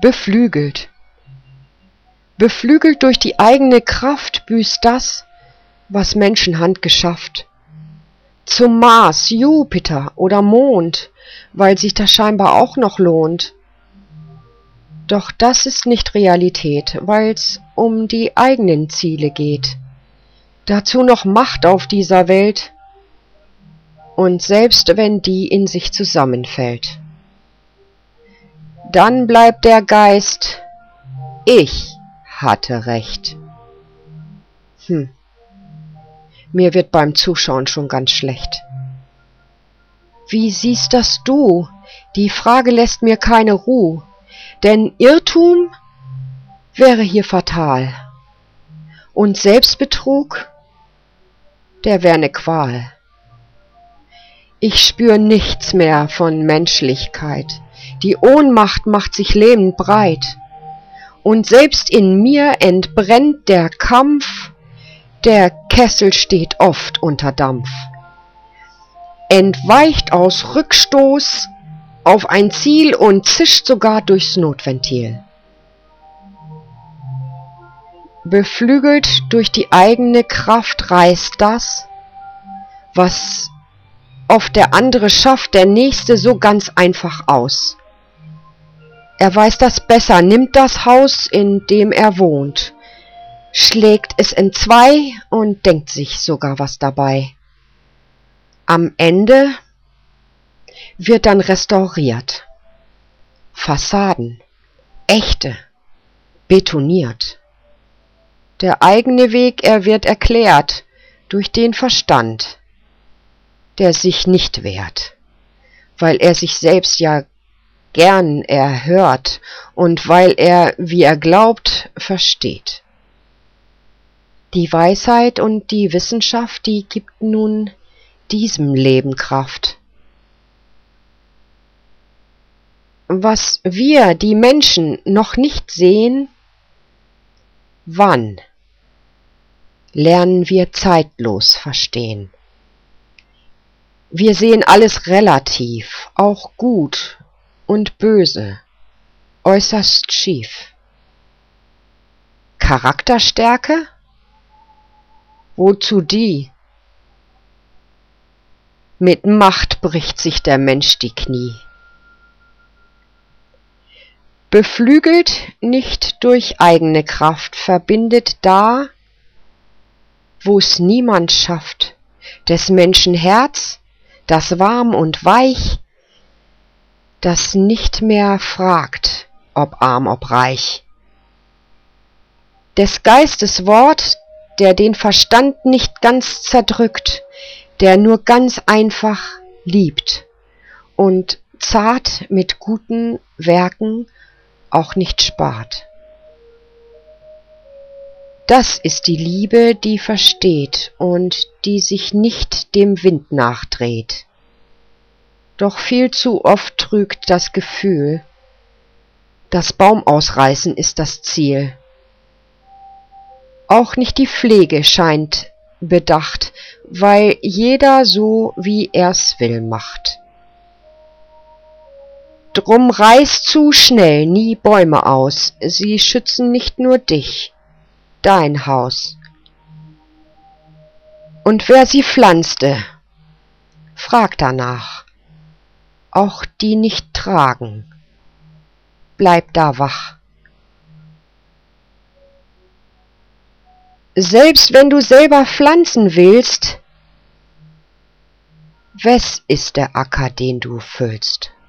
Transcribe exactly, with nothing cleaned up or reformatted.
Beflügelt. Beflügelt durch die eigene Kraft büßt das, was Menschenhand geschafft. Zum Mars, Jupiter oder Mond, weil sich das scheinbar auch noch lohnt. Doch das ist nicht Realität, weil's um die eigenen Ziele geht. Dazu noch Macht auf dieser Welt, und selbst wenn die in sich zusammenfällt, dann bleibt der Geist, ich hatte recht. Hm, mir wird beim Zuschauen schon ganz schlecht. Wie siehst das du? Die Frage lässt mir keine Ruhe, denn Irrtum wäre hier fatal. Und Selbstbetrug, der wäre ne Qual. Ich spür nichts mehr von Menschlichkeit. Die Ohnmacht macht sich lähmend breit. Und selbst in mir entbrennt der Kampf, der Kessel steht oft unter Dampf. Entweicht aus Rückstoß auf ein Ziel und zischt sogar durchs Notventil. Beflügelt durch die eigene Kraft reißt das, was oft der andere schafft, der Nächste so ganz einfach aus. Er weiß das besser, nimmt das Haus, in dem er wohnt, schlägt es entzwei und denkt sich sogar was dabei. Am Ende wird dann restauriert. Fassaden, echte, betoniert. Der eigene Weg, er wird erklärt durch den Verstand, der sich nicht wehrt, weil er sich selbst ja gern erhört und weil er, wie er glaubt, versteht. Die Weisheit und die Wissenschaft, die gibt nun diesem Leben Kraft. Was wir, die Menschen, noch nicht sehen, wann lernen wir zeitlos verstehen. Wir sehen alles relativ, auch gut und böse, äußerst schief. Charakterstärke? Wozu die? Mit Macht bricht sich der Mensch die Knie. Beflügelt nicht durch eigene Kraft, verbindet da, wo's niemand schafft, des Menschen Herz, das warm und weich, das nicht mehr fragt, ob arm, ob reich. Des Geistes Wort, der den Verstand nicht ganz zerdrückt, der nur ganz einfach liebt und zart mit guten Werken auch nicht spart. Das ist die Liebe, die versteht und die sich nicht dem Wind nachdreht. Doch viel zu oft trügt das Gefühl, das Baumausreißen ist das Ziel. Auch nicht die Pflege scheint bedacht, weil jeder so, wie er's will, macht. Drum reiß zu schnell nie Bäume aus, sie schützen nicht nur dich, dein Haus. Und wer sie pflanzte, frag danach, auch die nicht tragen, bleib da wach. Selbst wenn du selber pflanzen willst, wes ist der Acker, den du füllst?